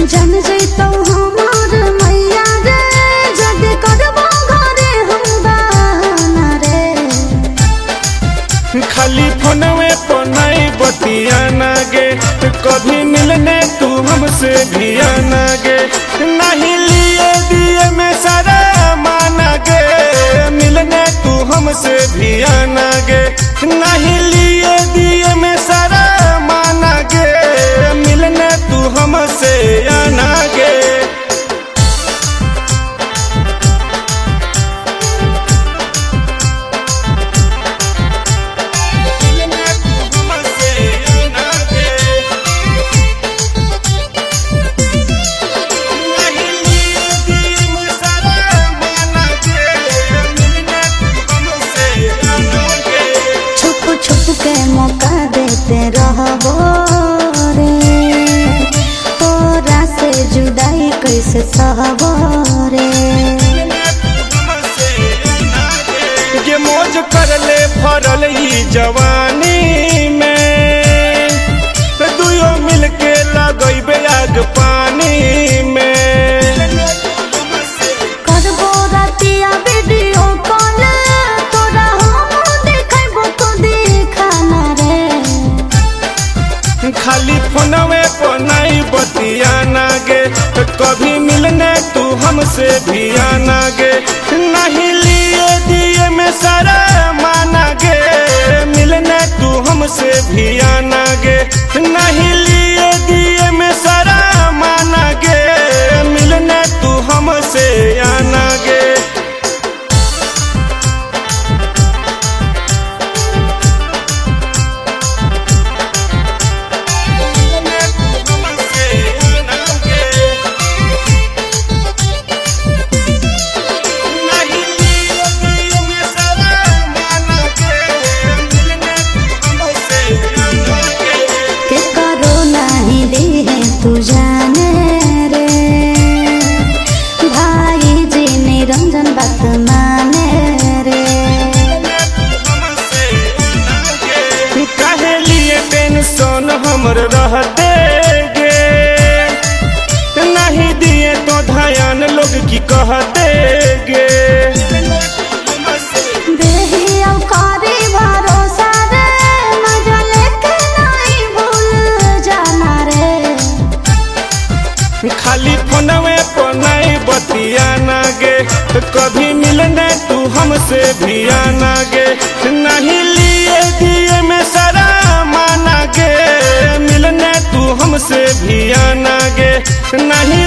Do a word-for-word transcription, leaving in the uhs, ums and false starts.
जन जैतौ हमार मैया रे जग करबो घरे हम बहाना रे। खाली फोनवे पर नहीं बतियाना गे, कभी मिलने तू हमसे भी आना गे। नहीं लिए दिए में सारा माना गे, मिलने तू हमसे भी आना गे। नहीं लिए दिए में सारा माना गे, मिलने तू हमसे आना गे। मौका देते रहबो रे, तोरा से जुदाई कैसे सहबो रे। ये मौज कर ले भरल ई जवानी में, दुयो मिलके लगैबे आग पानी में। करबो रातिया वीडियो कॉल, तोरा हम देखैबो तो दिखाना रे। खाली फोनवे पर नहीं बतियाना गे, कभी मिलने तू हमसे भी आना गे। नहीं लिए दिए में सारा माना गे, मिलने तू हमसे भी आना गे। नहीं लिए दिए में सारा माना गे, मिलने तू हमसे आना गे। तू जाने रे भाई जी निरंजन बात माने रे। काहे लिए टेंशन हमर रहते गे, नहीं दिए तो ध्यान लोग की कहते गे। देही औकारी भरोसा रे, मजा लेके नहीं भूल जाना रे। खाली फोनवे पर नहीं बतियाना गे, कभी मिलने तू हमसे भी आना गे। नहीं लिए दिए में सारा माना गे, मिलने तू हमसे भी आना गे। नहीं